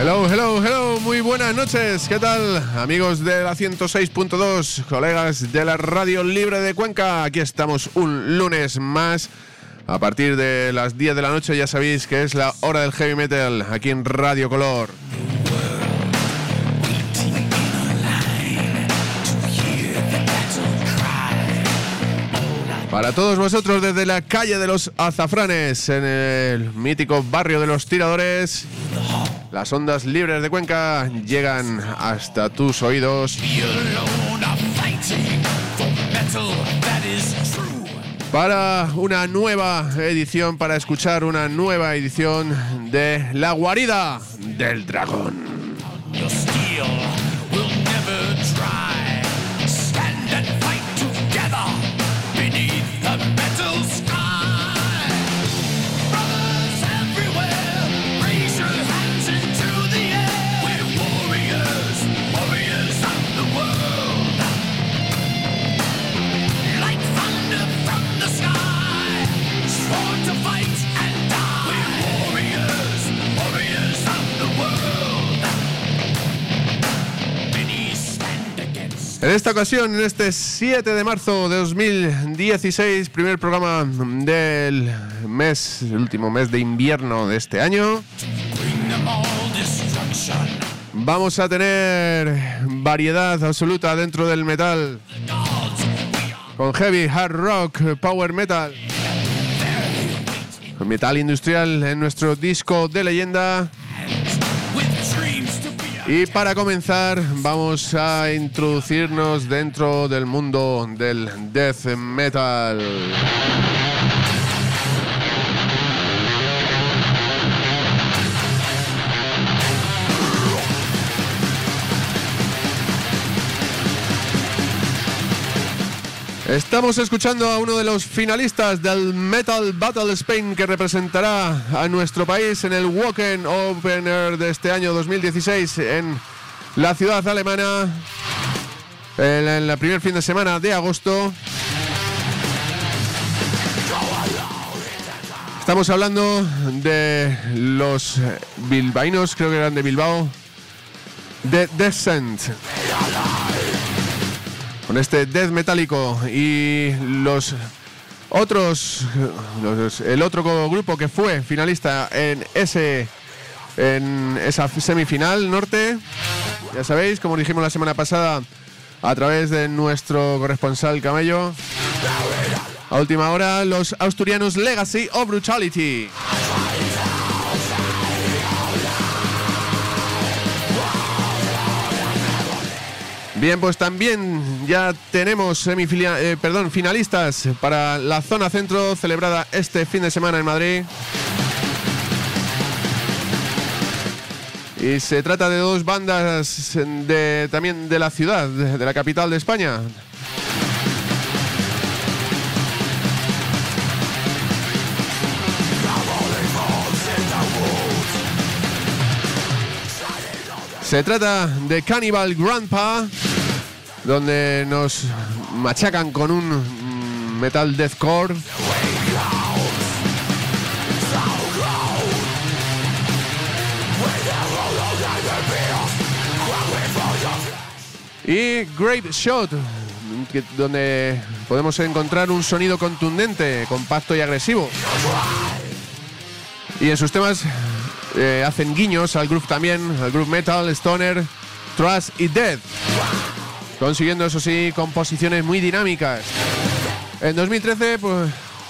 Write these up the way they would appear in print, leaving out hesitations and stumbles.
Hello, muy buenas noches, ¿qué tal? Amigos de la 106.2, colegas de la Radio Libre de Cuenca, aquí estamos un lunes más, a partir de las 10 de la noche, ya sabéis que es la hora del heavy metal, aquí en Radio Color. Para todos vosotros desde la calle de los Azafranes, en el mítico barrio de los Tiradores, las ondas libres de Cuenca llegan hasta tus oídos para una nueva edición, para escuchar una nueva edición de La Guarida del Dragón. En esta ocasión, en este 7 de marzo de 2016, primer programa del mes, el último mes de invierno de este año, vamos a tener variedad absoluta dentro del metal, con heavy, hard rock, power metal, metal industrial en nuestro disco de leyenda. Y para comenzar vamos a introducirnos dentro del mundo del death metal. Estamos escuchando a uno de los finalistas del Metal Battle Spain, que representará a nuestro país en el Wacken Opener de este año 2016 en la ciudad alemana, en el primer fin de semana de agosto. Estamos hablando de los bilbaínos, creo que eran de Bilbao, The Descent, con este death metálico, y el otro grupo que fue finalista en esa semifinal norte, ya sabéis, como dijimos la semana pasada a través de nuestro corresponsal Camello, a última hora, los asturianos Legacy of Brutality. Bien, pues también ya tenemos finalistas para la zona centro, celebrada este fin de semana en Madrid. Y se trata de dos bandas también de la ciudad, de la capital de España. Se trata de Cannibal Grandpa, donde nos machacan con un metal deathcore. Y Grape Shot, donde podemos encontrar un sonido contundente, compacto y agresivo. Y en sus temas hacen guiños al groove también, al groove metal, stoner, thrash y death, consiguiendo, eso sí, composiciones muy dinámicas. En 2013 pues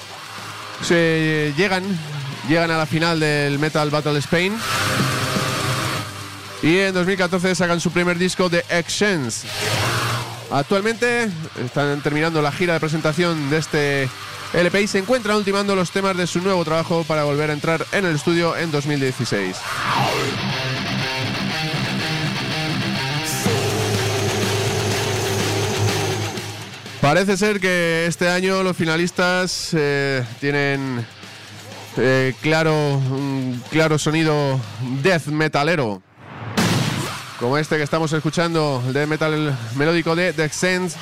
llegan a la final del Metal Battle Spain, y en 2014 sacan su primer disco, The Exchange. Actualmente están terminando la gira de presentación de este LP y se encuentran ultimando los temas de su nuevo trabajo para volver a entrar en el estudio en 2016. Parece ser que este año los finalistas tienen un claro sonido death metalero, como este que estamos escuchando, el death metal melódico de The Exchange,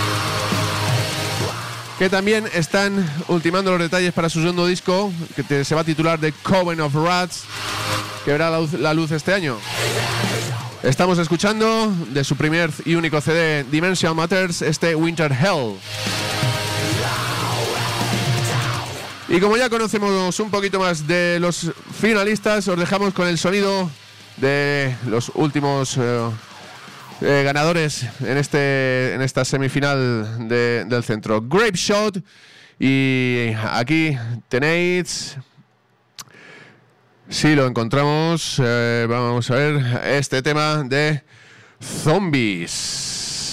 que también están ultimando los detalles para su segundo disco, que se va a titular The Coven of Rats, que verá la luz este año. Estamos escuchando de su primer y único CD, Dimensional Matters, este Winter Hell. Y como ya conocemos un poquito más de los finalistas, os dejamos con el sonido de los últimos ganadores en esta semifinal del centro. Grape Shot. Y aquí tenéis, si lo encontramos, vamos a ver este tema de Zombies.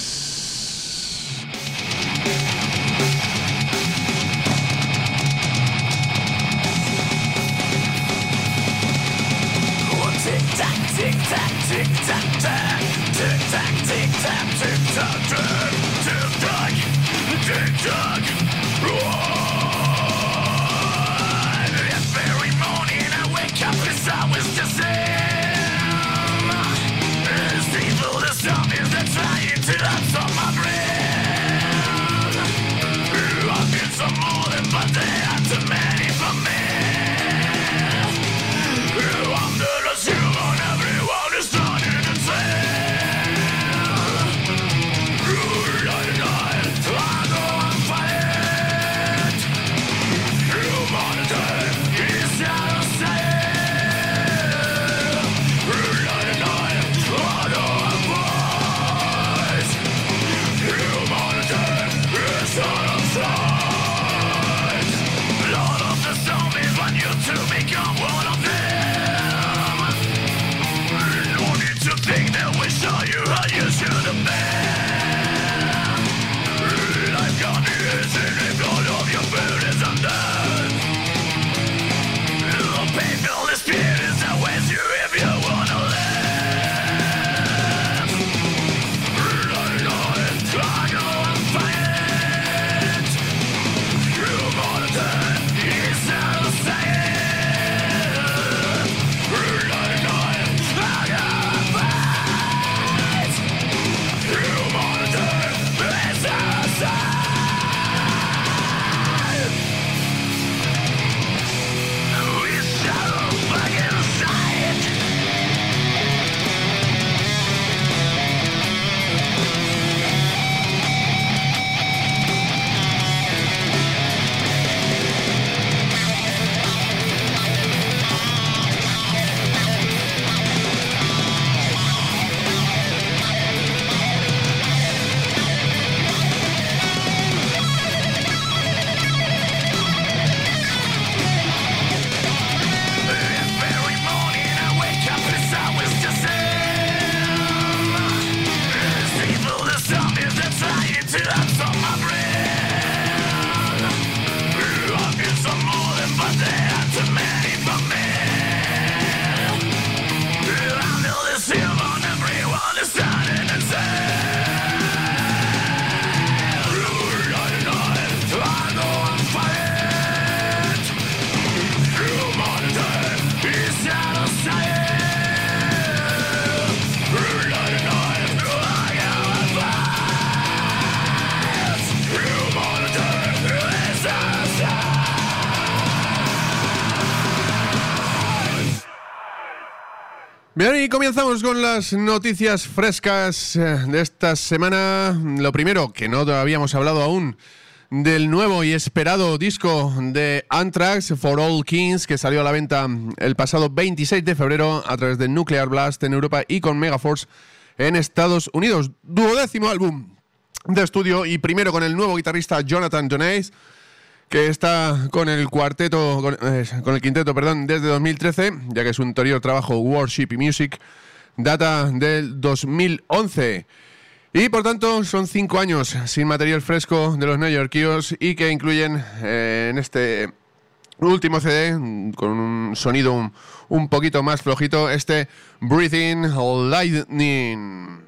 Bien, y comenzamos con las noticias frescas de esta semana. Lo primero, que no habíamos hablado aún del nuevo y esperado disco de Anthrax, For All Kings, que salió a la venta el pasado 26 de febrero a través de Nuclear Blast en Europa y con Megaforce en Estados Unidos. 12º álbum de estudio y primero con el nuevo guitarrista Jonathan Jones, que está con el quinteto, desde 2013, ya que su anterior trabajo, Worship y Music, data del 2011. Y por tanto son 5 años sin material fresco de los neoyorquinos y que incluyen en este último CD, con un sonido un poquito más flojito, este Breathing Lightning.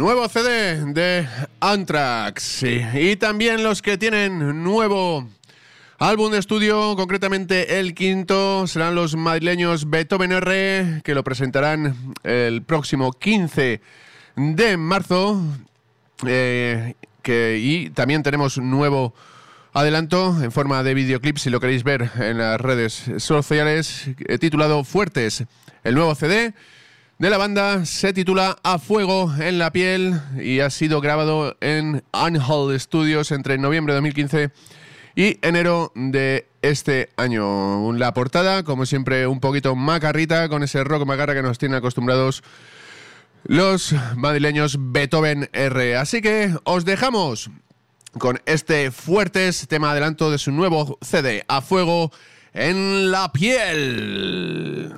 Nuevo CD de Anthrax y también los que tienen nuevo álbum de estudio, concretamente el quinto, serán los madrileños Beethoven R, que lo presentarán el próximo 15 de marzo. Y también tenemos un nuevo adelanto en forma de videoclip, si lo queréis ver en las redes sociales, titulado Fuertes. El nuevo CD de la banda se titula A Fuego en la Piel y ha sido grabado en Unhold Studios entre noviembre de 2015 y enero de este año. La portada, como siempre, un poquito macarrita, con ese rock macarra que nos tienen acostumbrados los madrileños Beethoven R. Así que os dejamos con este Fuertes, tema adelanto de su nuevo CD, A Fuego en la Piel.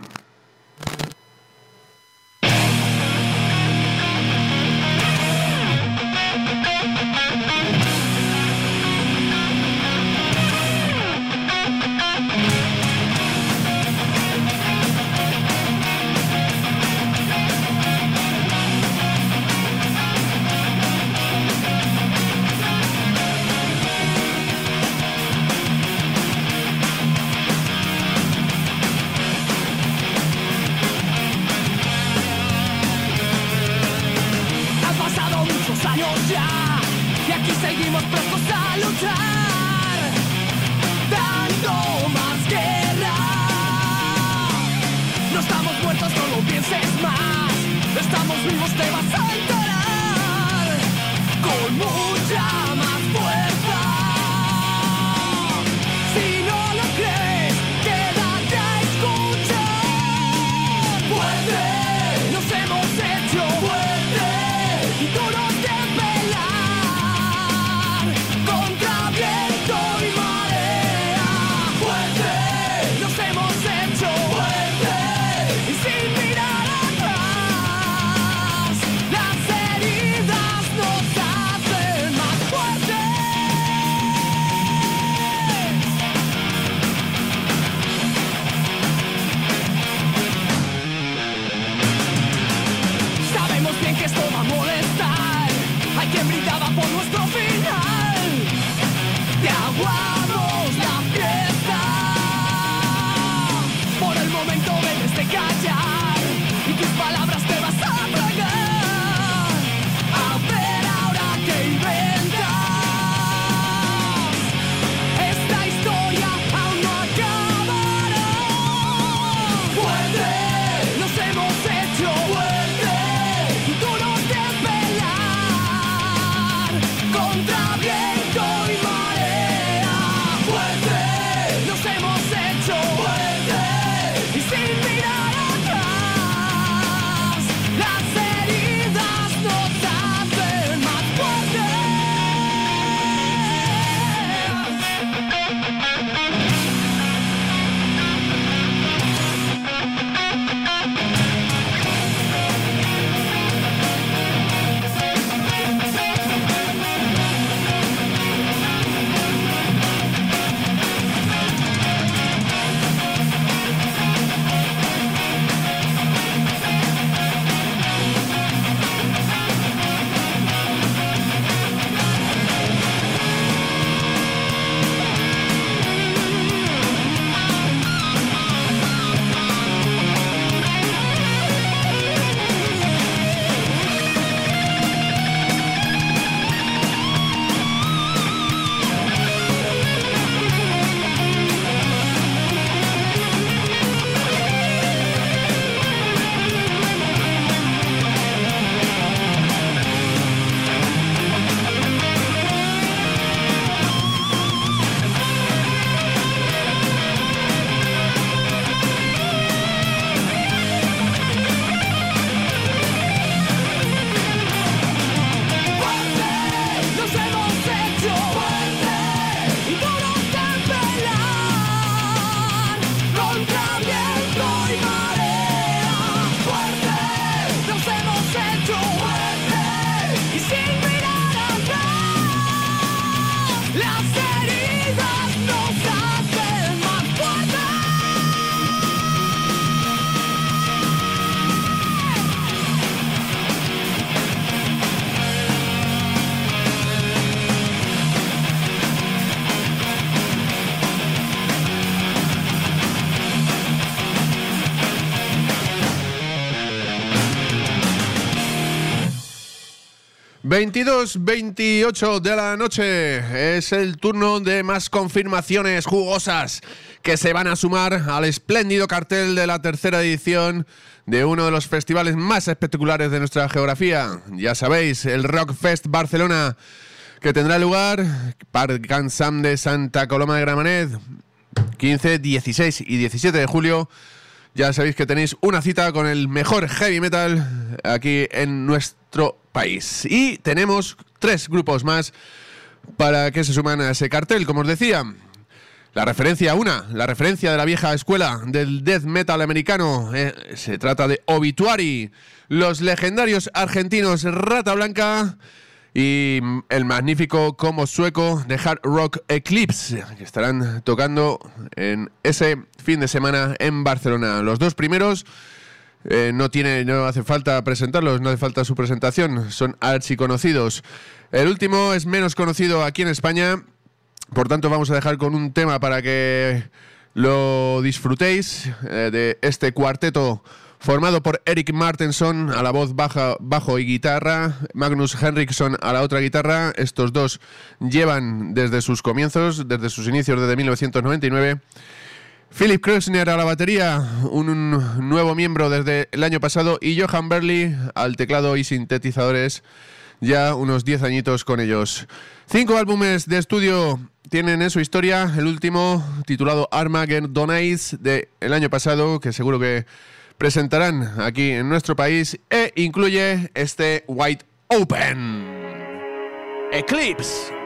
Seguimos prestos a luchar, dando más guerra. No estamos muertos, no lo pienses más. Estamos vivos, te vas a enterar con mucha más fuerza. Si no lo crees, quédate a escuchar. Fuerte, nos hemos hecho fuerte y duros de pelar. Contra viento y marea, fuerte, nos hemos hecho fuerte y sin mirar atrás, las heridas nos hacen más fuertes. 22:28 de la noche. Es el turno de más confirmaciones jugosas que se van a sumar al espléndido cartel de la tercera edición de uno de los festivales más espectaculares de nuestra geografía. Ya sabéis, el Rockfest Barcelona, que tendrá lugar Parc Can Sam de Santa Coloma de Gramenet, 15, 16 y 17 de julio. Ya sabéis que tenéis una cita con el mejor heavy metal aquí en nuestro país. Y tenemos 3 grupos más para que se suman a ese cartel, como os decía. La referencia de la vieja escuela del death metal americano. Se trata de Obituary, los legendarios argentinos Rata Blanca y el magnífico combo sueco de hard rock Eclipse, que estarán tocando en ese fin de semana en Barcelona. Los 2 primeros no hace falta presentarlos, no hace falta su presentación, son archiconocidos. El último es menos conocido aquí en España, por tanto vamos a dejar con un tema para que lo disfrutéis, de este cuarteto formado por Erik Martenson a la voz, bajo y guitarra, Magnus Henriksson a la otra guitarra. Estos dos llevan desde sus comienzos, desde sus inicios, desde 1999. Philip Kreutzner a la batería, un nuevo miembro desde el año pasado, y Johan Berli al teclado y sintetizadores, ya unos 10 añitos con ellos. 5 álbumes de estudio tienen en su historia, el último titulado Armageddonize del año pasado, que seguro que presentarán aquí en nuestro país, e incluye este Wide Open. Eclipse.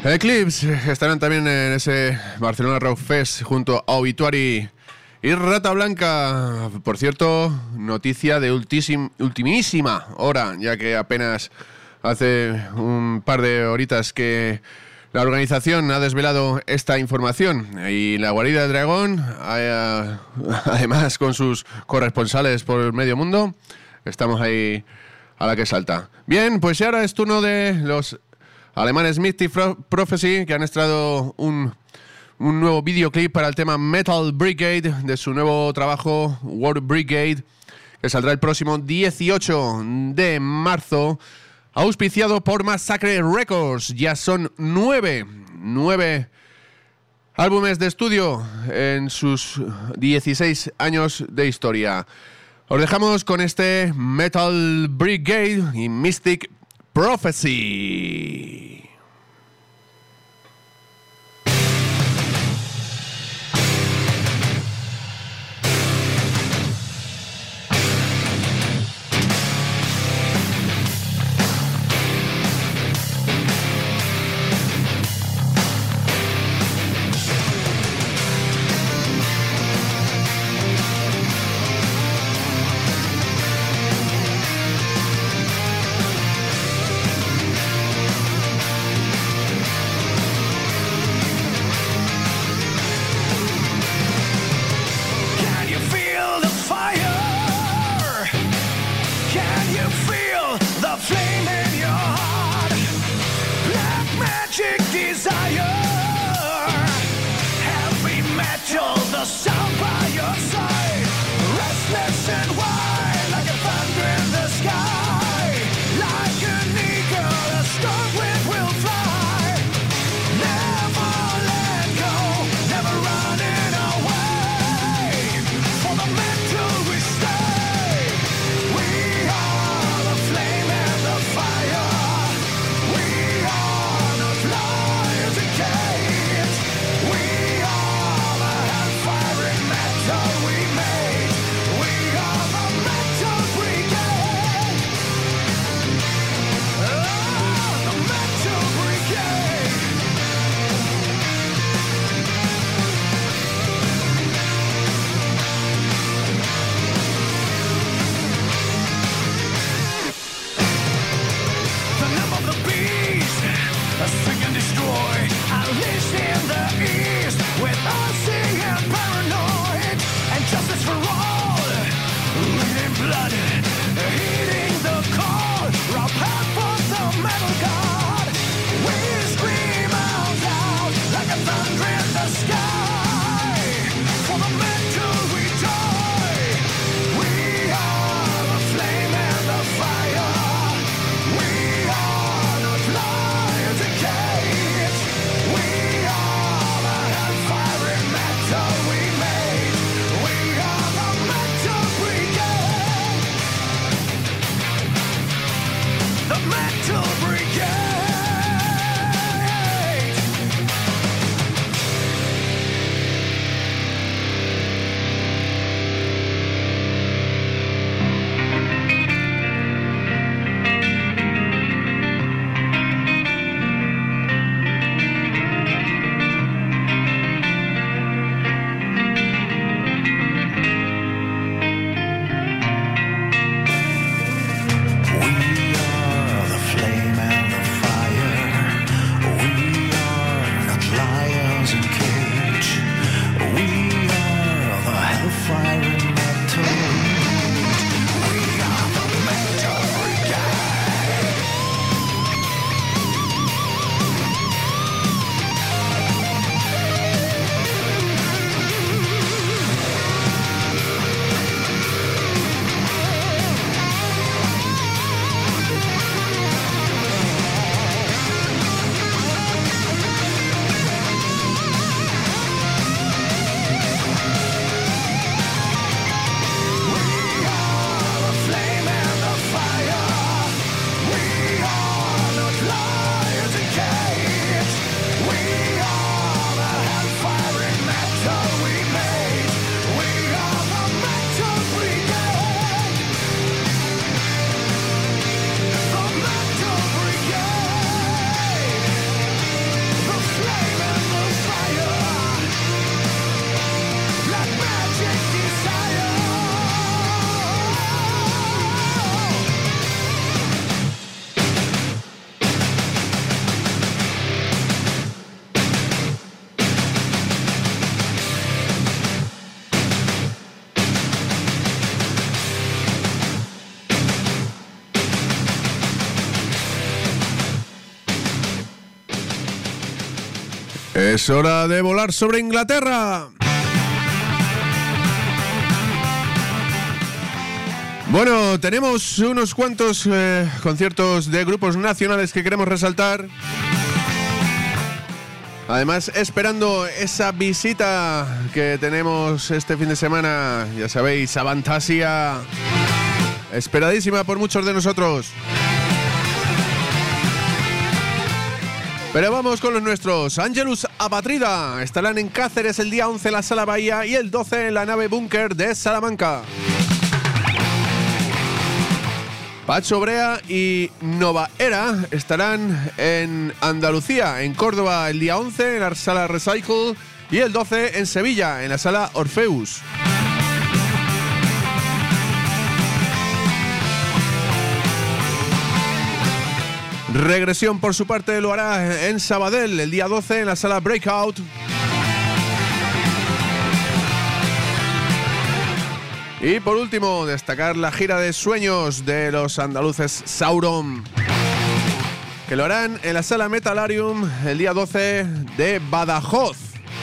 Eclipse estarán también en ese Barcelona Rock Fest junto a Obituary y Rata Blanca. Por cierto, noticia de ultimísima hora, ya que apenas hace un par de horitas que la organización ha desvelado esta información. Y la Guarida del Dragón, además con sus corresponsales por el medio mundo, estamos ahí a la que salta. Bien, pues ahora es turno de los alemanes Mystic Prophecy, que han estrenado un nuevo videoclip para el tema Metal Brigade de su nuevo trabajo War Brigade, que saldrá el próximo 18 de marzo, auspiciado por Massacre Records. Ya son 9 álbumes de estudio en sus 16 años de historia. Os dejamos con este Metal Brigade y Mystic Prophecy. Decay. Es hora de volar sobre Inglaterra. Bueno, tenemos unos cuantos conciertos de grupos nacionales que queremos resaltar. Además, esperando esa visita que tenemos este fin de semana, ya sabéis, Avantasia, esperadísima por muchos de nosotros. Pero vamos con los nuestros. Angelus Apatrida estarán en Cáceres el día 11 en la Sala Bahía y el 12 en la nave Búnker de Salamanca. Pacho Brea y Nova Era estarán en Andalucía, en Córdoba el día 11 en la Sala Recycle y el 12 en Sevilla en la Sala Orfeus. Regresión por su parte lo hará en Sabadell el día 12 en la Sala Breakout. Y por último, destacar la gira de sueños de los andaluces Sauron, que lo harán en la Sala Metalarium el día 12 de Badajoz.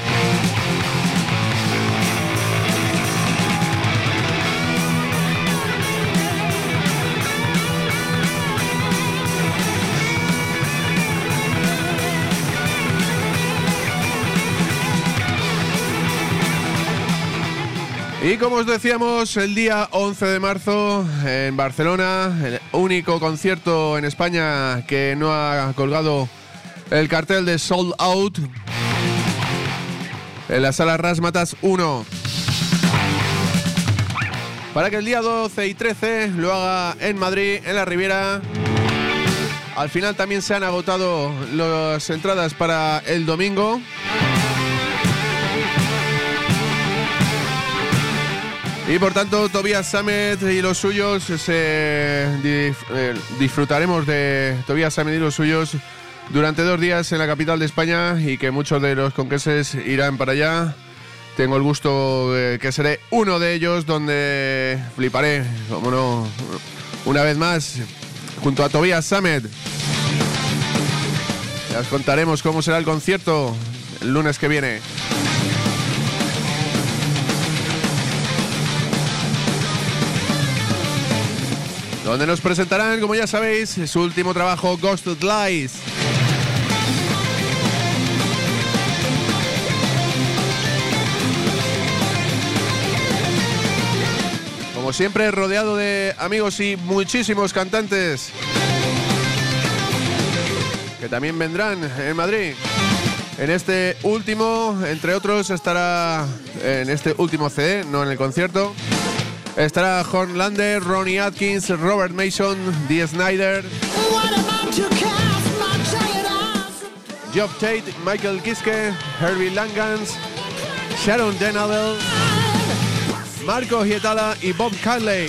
Y como os decíamos, el día 11 de marzo en Barcelona, el único concierto en España que no ha colgado el cartel de Sold Out, en la Sala Razzmatazz 1. Para que el día 12 y 13 lo haga en Madrid, en la Riviera. Al final también se han agotado las entradas para el domingo. Y por tanto, Tobias Sammet y los suyos, disfrutaremos de Tobias Sammet y los suyos durante 2 días en la capital de España, y que muchos de los conqueses irán para allá. Tengo el gusto que seré uno de ellos, donde fliparé, como no, una vez más, junto a Tobias Sammet. Ya os contaremos cómo será el concierto el lunes que viene. Donde nos presentarán, como ya sabéis, su último trabajo, Ghosted Lies. Como siempre, rodeado de amigos y muchísimos cantantes que también vendrán en Madrid. En este último, entre otros, estará en este último CD, no en el concierto. Estará Hornlander, Ronnie Atkins, Robert Mason, Dee Snider, Geoff Tate, Michael Kiske, Herbie Langans, Sharon Denadel, Marco Hietala y Bob Cadley.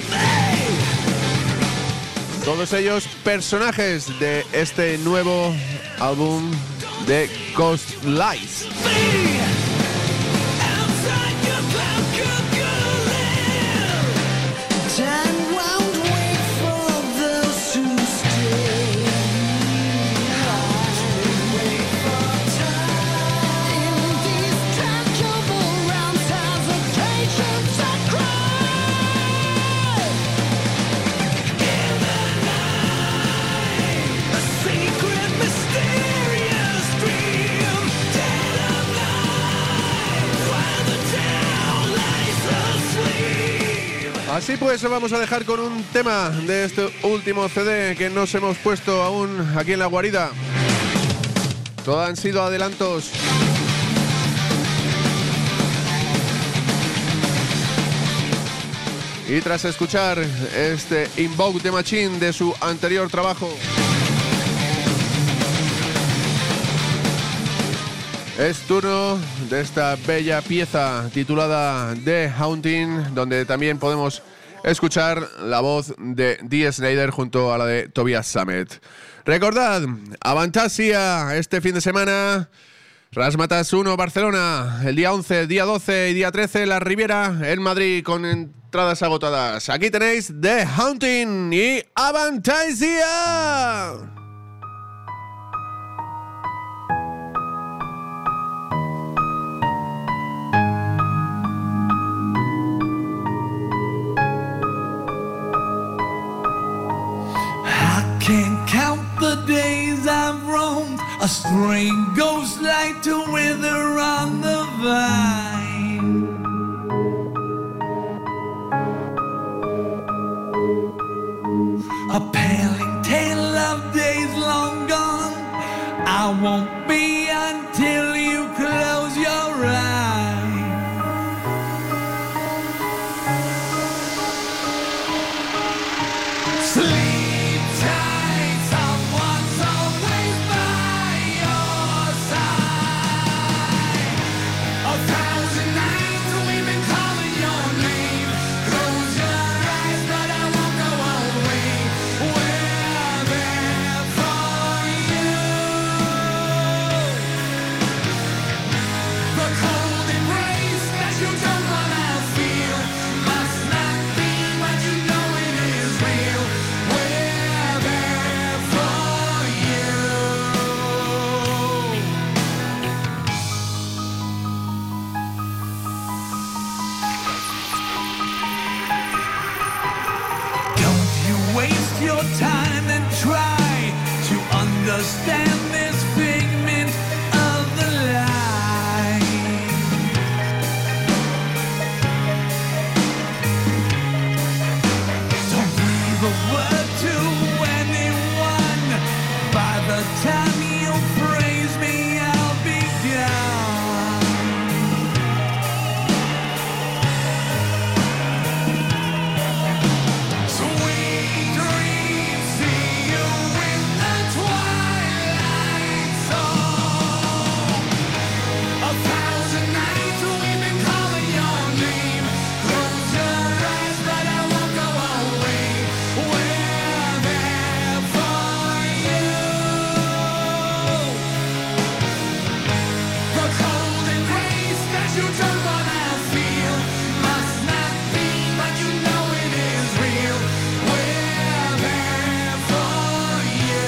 Todos ellos personajes de este nuevo álbum de Ghost Lies. Así pues, vamos a dejar con un tema de este último CD que nos hemos puesto aún aquí en la guarida. Todos han sido adelantos. Y tras escuchar este Invoke the Machine de su anterior trabajo, es turno de esta bella pieza titulada The Haunting, donde también podemos escuchar la voz de Dee Snider junto a la de Tobias Sammet. Recordad, Avantasia este fin de semana, Razzmatazz 1 Barcelona, el día 11, día 12 y día 13 La Riviera en Madrid con entradas agotadas. Aquí tenéis The Haunting y Avantasia. A string goes like to wither on the vine. A paling tale of days long gone. I won't be until you close your eyes. Sleep tight, someone's always by your side. 1,000 nights we've been calling your name. Close your eyes, but I won't go away. We're there for you. The cold embrace that you don't wanna feel must not be what you know it is real. We're there for you. Don't you waste your time and try to understand this figment of the light. Don't breathe a word to anyone. By the time you praise me, I'll be gone. Sweet dreams, see you in the twilight zone. 1,000 nights we've been calling your name. Close your eyes, but I won't go away. We're there for you. The cold embrace that you don't wanna feel must not be, but you know it is real. We're there for you.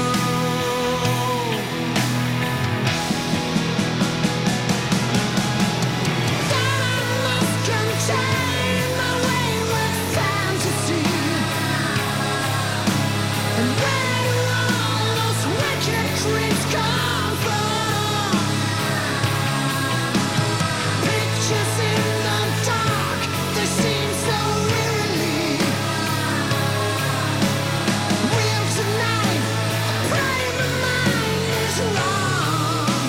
Must contain my wayward fantasy. And where do all those wicked dreams come from? Pictures in the dark, they seem so eerily real tonight. Pray my mind is wrong.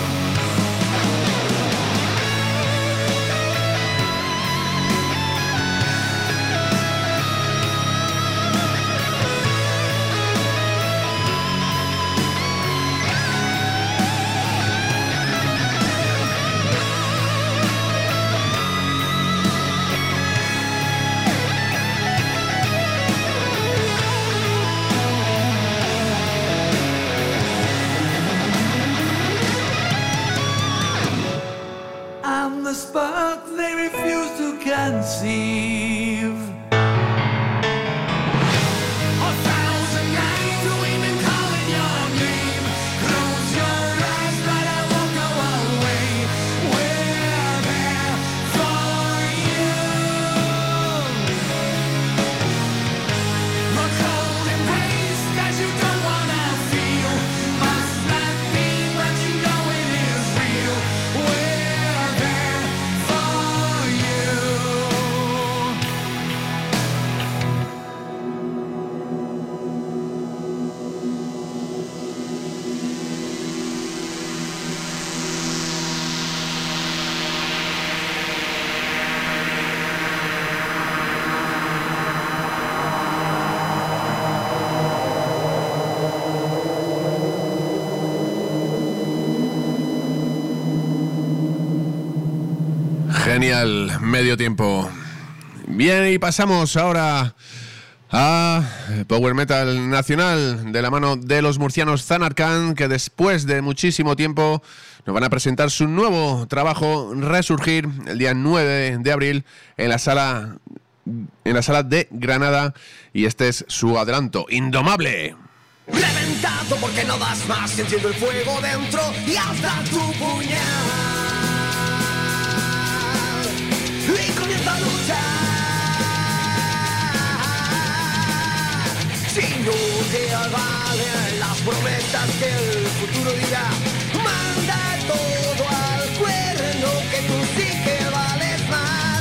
I'm the spark they refuse to conceive. 1,000 nights we've been calling your name. Close your eyes, but I won't go away. We're there for you. The cold embrace that you don't wanna feel must not be, but you know it is real. We're there for you. Genial, medio tiempo. Bien, y pasamos ahora a Power Metal Nacional de la mano de los murcianos Zanarkand, que después de muchísimo tiempo nos van a presentar su nuevo trabajo Resurgir el día 9 de abril en la sala de Granada, y este es su adelanto, Indomable. Reventado porque no das más, sintiendo el fuego dentro y hasta tu puñal. Y comienza a luchar sin no te valen las promesas que el futuro dirá. Manda todo al cuerno, que tú sí que vales más.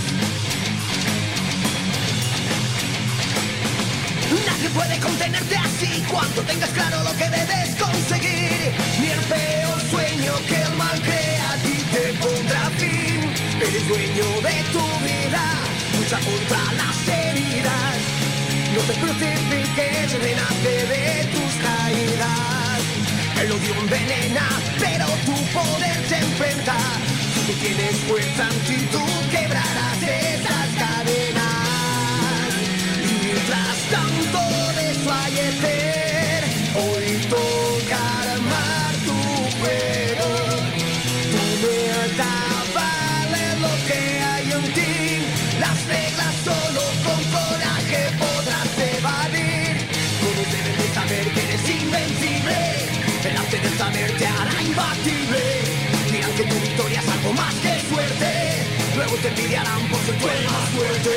Nadie puede contenerte así cuando tengas claro lo que debes conseguir. Ni el peor sueño que el mal crea a ti te pondrá fin. Eres dueño de tu vida, lucha contra las heridas. No te crucifiques, renace de tus caídas. El odio envenena, pero tu poder se enfrenta. Si tú tienes fuerza en ti, tú quebrarás esas cadenas. Y mientras tanto desfallecer, hoy toca armar tu juego. Tu verdad vale lo que hay en ti. Las reglas solo con coraje podrás evadir. Todos deben de saber que eres invencible. El arte del saber te hará imbatible. Dirán que tu victoria es algo más que suerte. Luego te envidiarán por ser tú el más fuerte.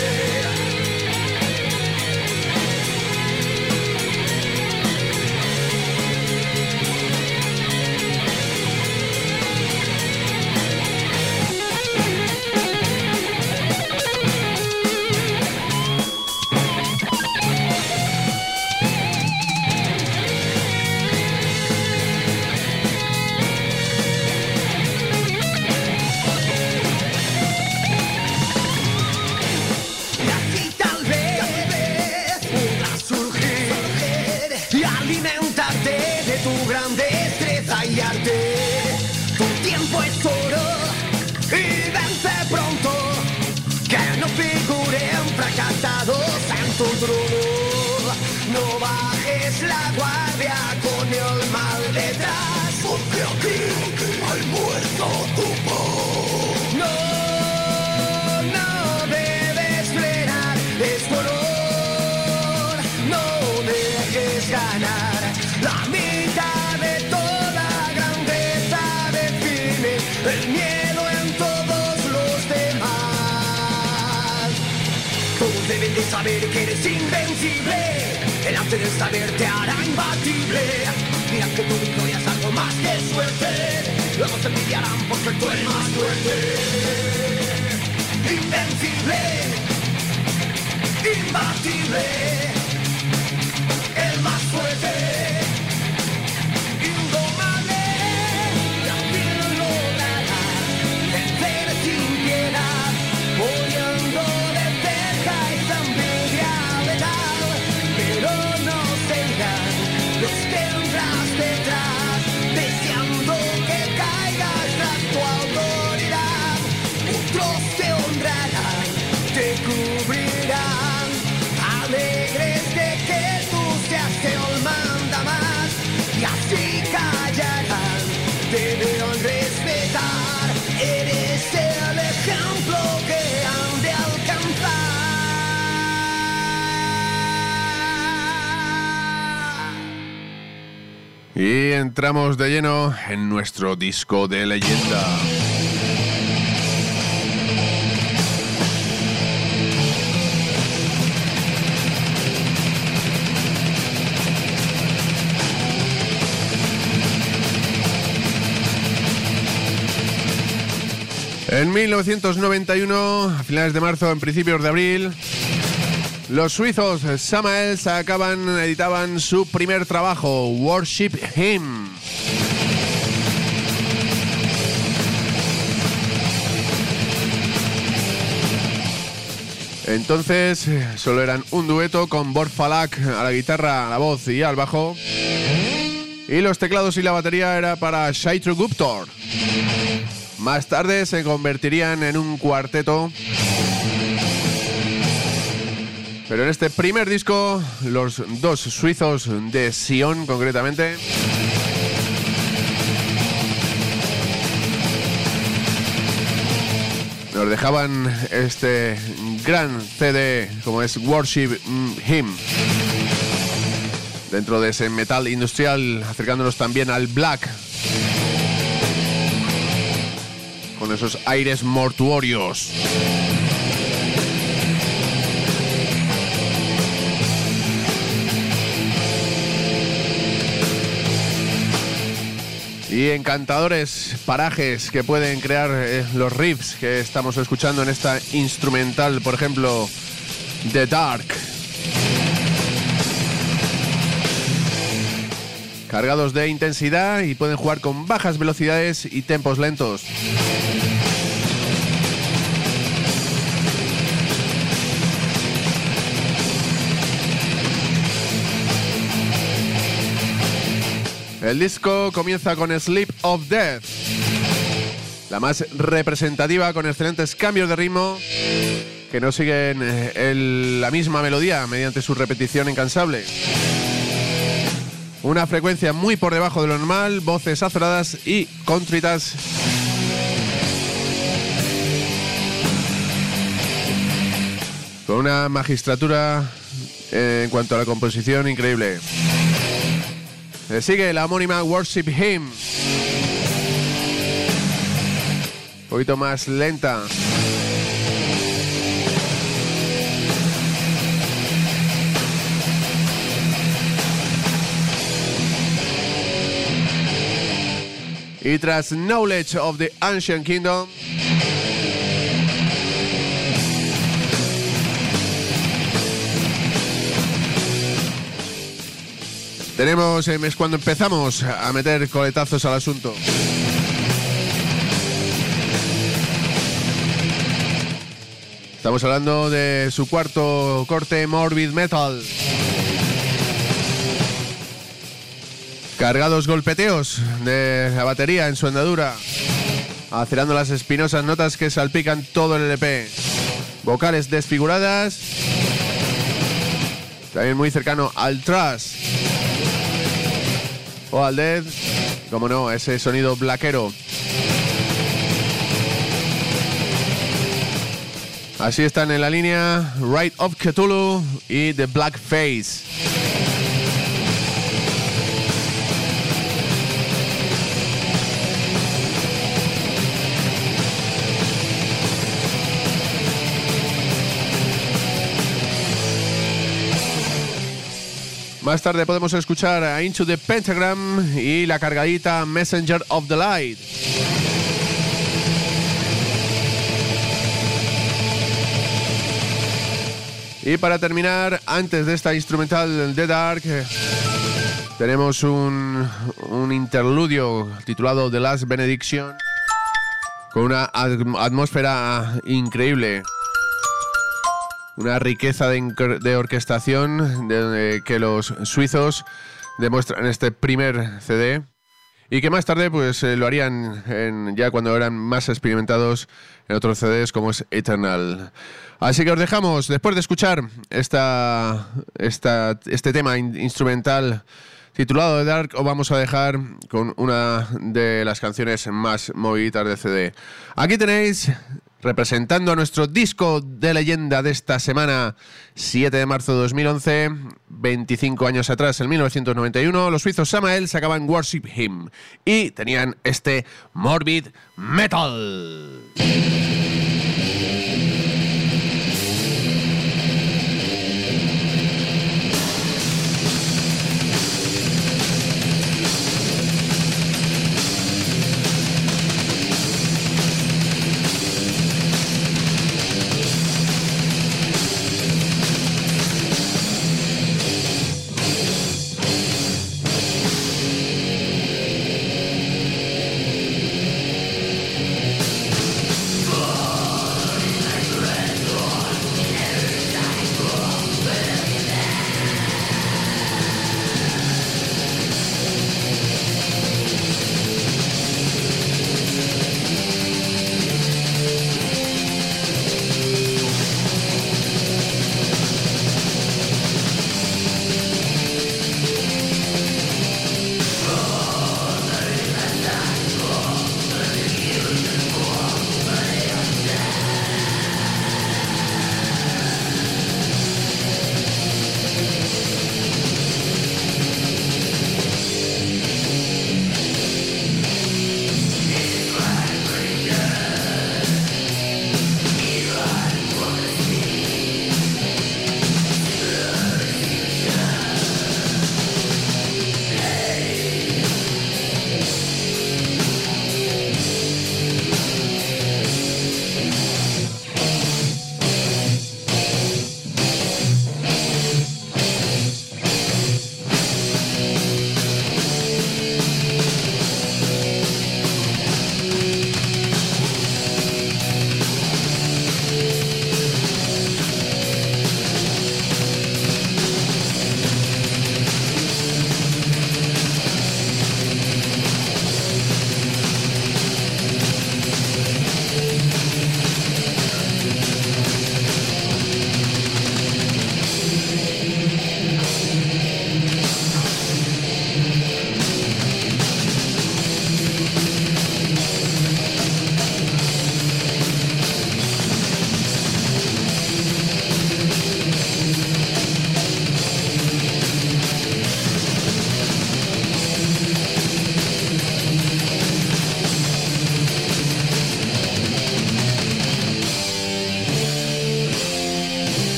Tu tiempo es oro y vence pronto. Que no figuren fracasados en tu trono. No bajes la guardia con el mal detrás, porque aquí hay muerto tu voz. No debes frenar, es tu honor. No dejes ganar la mitad de toda grandeza. Define el miedo en todos los demás. Todos deben de saber que eres invencible. El arte del saber te hará imbatible. Dirán que tu victoria es algo más que suerte. Luego te envidiarán por ser tú el más fuerte. Invencible, imbatible, el más fuerte. Indomable, también lo logrará. Vencer sin piedad, oyendo de cerca esa envidia letal. Pero no serán los que tendrás detrás, deseando que caigas tras tu autoridad. Otros te honrarán, te cubrirán, alegres de que tú seas el mandamás. Y así callarán, te deben respetar. Eres el ejemplo que han de alcanzar. Y entramos de lleno en nuestro disco de leyenda. En 1991, a finales de marzo, en principios de abril, los suizos Samael editaban su primer trabajo, Worship Him. Entonces solo eran un dueto con Bort Falak a la guitarra, a la voz y al bajo, y los teclados y la batería era para Shaitru Guptor. Más tarde se convertirían en un cuarteto, pero en este primer disco los dos suizos de Sion concretamente nos dejaban este gran CD como es Worship Him, dentro de ese metal industrial, acercándonos también al black, con esos aires mortuorios. y encantadores parajes que pueden crear los riffs que estamos escuchando en esta instrumental, por ejemplo, The Dark. Cargados de intensidad y pueden jugar con bajas velocidades y tempos lentos. El disco comienza con Sleep of Death, la más representativa, con excelentes cambios de ritmo que no siguen la misma melodía mediante su repetición incansable. Una frecuencia muy por debajo de lo normal, voces azoradas y contritas. Con una magistratura en cuanto a la composición increíble. Sigue la homónima Worship Him, un poquito más lenta. Y tras Knowledge of the Ancient Kingdom, es cuando empezamos a meter coletazos al asunto. Estamos hablando de su cuarto corte, Morbid Metal. Cargados golpeteos de la batería en su andadura, acerando las espinosas notas que salpican todo el LP. Vocales desfiguradas, también muy cercano al thrash o al death, como no, ese sonido blackero. Así están en la línea Rite of Cthulhu y The Black Face. Más tarde podemos escuchar a Into the Pentagram y la cargadita Messenger of the Light. Y para terminar, antes de esta instrumental The Dark, tenemos un interludio titulado The Last Benediction, con una atmósfera increíble. Una riqueza de orquestación que los suizos demuestran en este primer CD y que más tarde pues lo harían ya cuando eran más experimentados en otros CDs como es Eternal. Así que os dejamos, después de escuchar este tema instrumental titulado The Dark, os vamos a dejar con una de las canciones más moviditas de CD. Aquí tenéis, representando a nuestro disco de leyenda de esta semana, 7 de marzo de 2011, 25 años atrás, en 1991, los suizos Samael sacaban Worship Him y tenían este Morbid Metal. Fuck!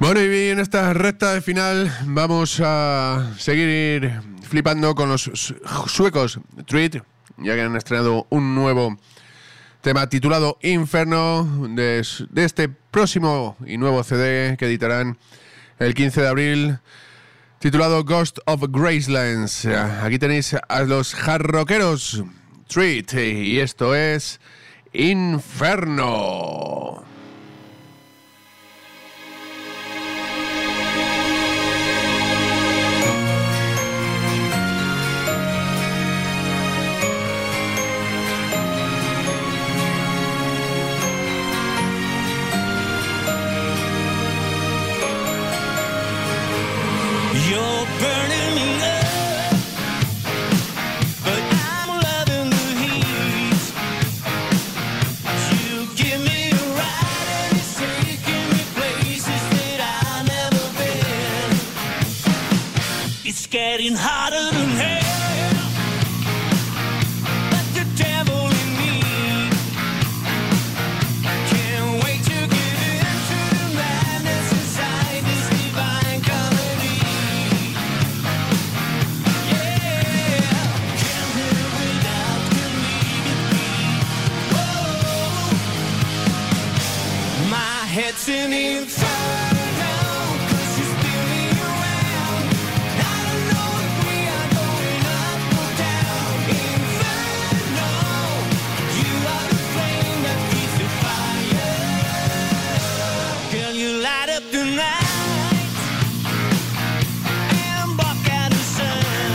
Bueno, y en esta recta de final vamos a seguir flipando con los suecos Treat, ya que han estrenado un nuevo tema titulado Inferno de este próximo y nuevo CD que editarán el 15 de abril, titulado Ghost of Gracelands. Aquí tenéis a los hardrockeros Treat y esto es Inferno. You're burning me up, but I'm loving the heat. You give me a ride and it's taking me places that I've never been. It's getting hotter than hell, but the devil in me can't wait to get into the madness inside this divine comedy. My head's in inferno, 'cause you spin me around. I don't know if we are going up or down. Inferno, you are the flame that feeds the fire. Girl, you light up the night and block out the sun.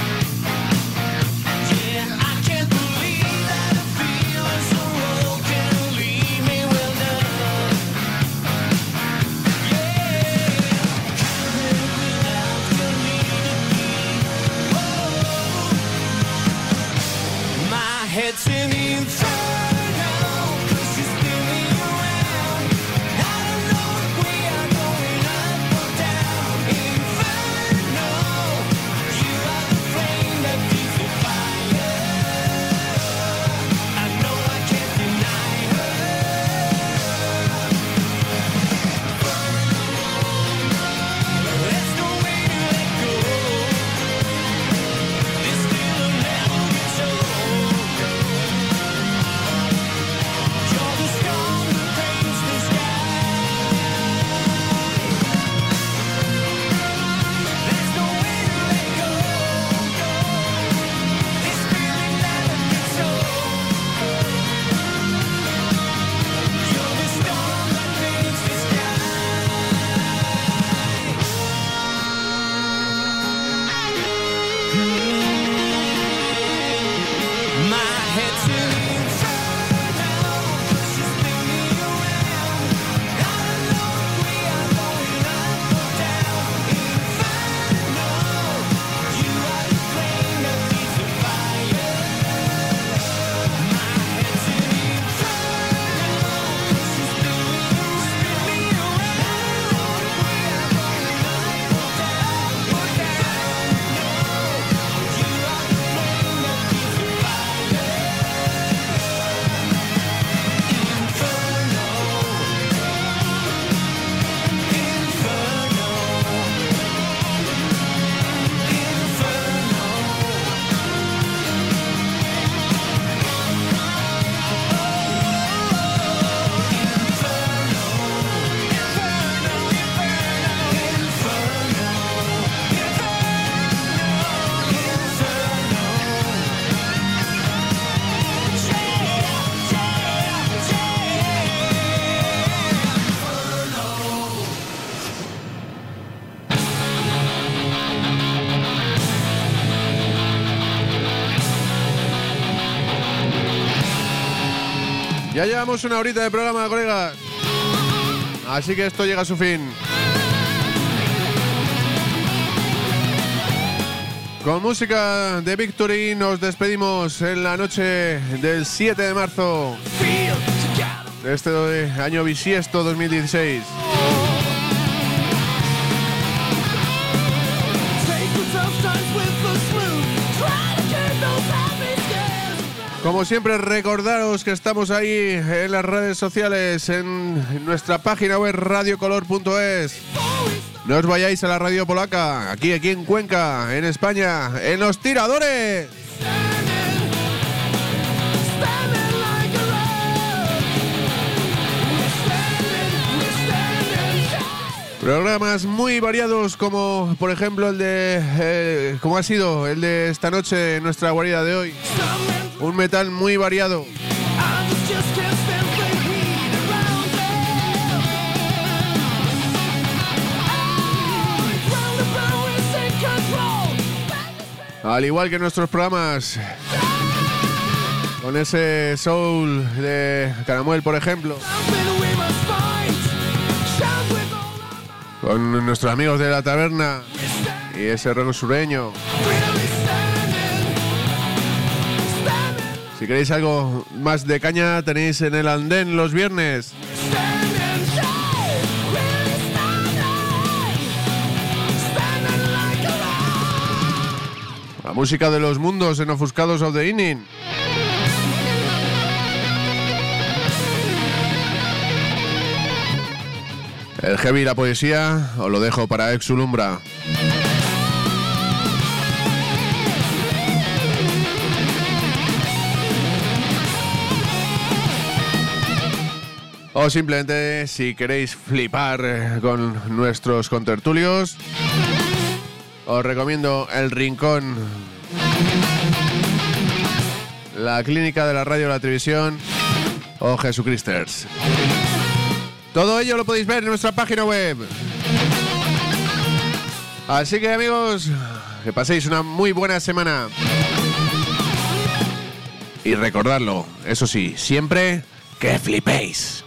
Yeah, I can't believe that a feeling so low can leave me well done. Yeah, can't live without your need. Oh, my head's in inferno, 'cause you spin me around. I don't know if we are going up or down. Inferno, you are the flame that feeds the fire. I know I can't deny her. There's no way to let go. This feeling never gets old. You're the storm that paints the sky. There's no way to let go. This feeling never gets old. You're the storm that paints the sky. My head's in inferno, 'cause you spin me around. I don't know if we are going up or down. Inferno, you are the flame that feeds the fire. My head's in inferno, 'cause you spin me around. I don't know if we are going up or down. Inferno, you are the flame that feeds the fire. Ya llevamos una horita de programa, colegas. Así que esto llega a su fin. Con música de Victory nos despedimos en la noche del 7 de marzo de este año bisiesto 2016. Como siempre, recordaros que estamos ahí en las redes sociales, en nuestra página web radiocolor.es. No os vayáis a la radio polaca, aquí en Cuenca, en España, en Los Tiradores. Programas muy variados, como por ejemplo el de como ha sido el de esta noche en nuestra guarida de hoy. Un metal muy variado. Al igual que nuestros programas, con ese soul de Caramuel, por ejemplo. Con nuestros amigos de la taberna y ese rock sureño. Si queréis algo más de caña, tenéis en el andén los viernes. La música de los mundos en Ofuscados of the Evening. El heavy y la poesía os lo dejo para Exulumbra. O simplemente, si queréis flipar con nuestros contertulios, os recomiendo El Rincón, la clínica de la radio y la televisión o Jesucristers. Todo ello lo podéis ver en nuestra página web. Así que, amigos, que paséis una muy buena semana. Y recordadlo, eso sí, siempre que flipéis.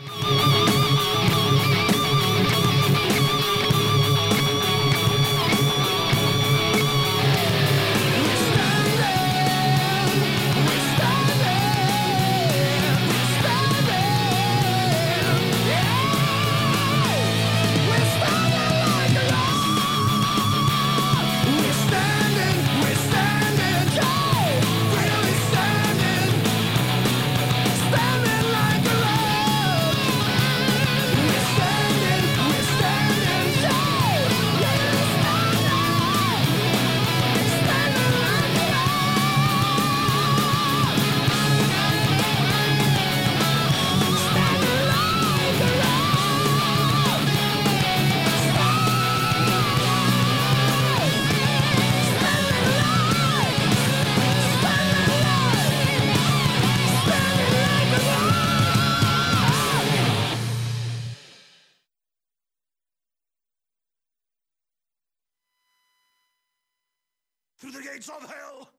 Through the gates of hell.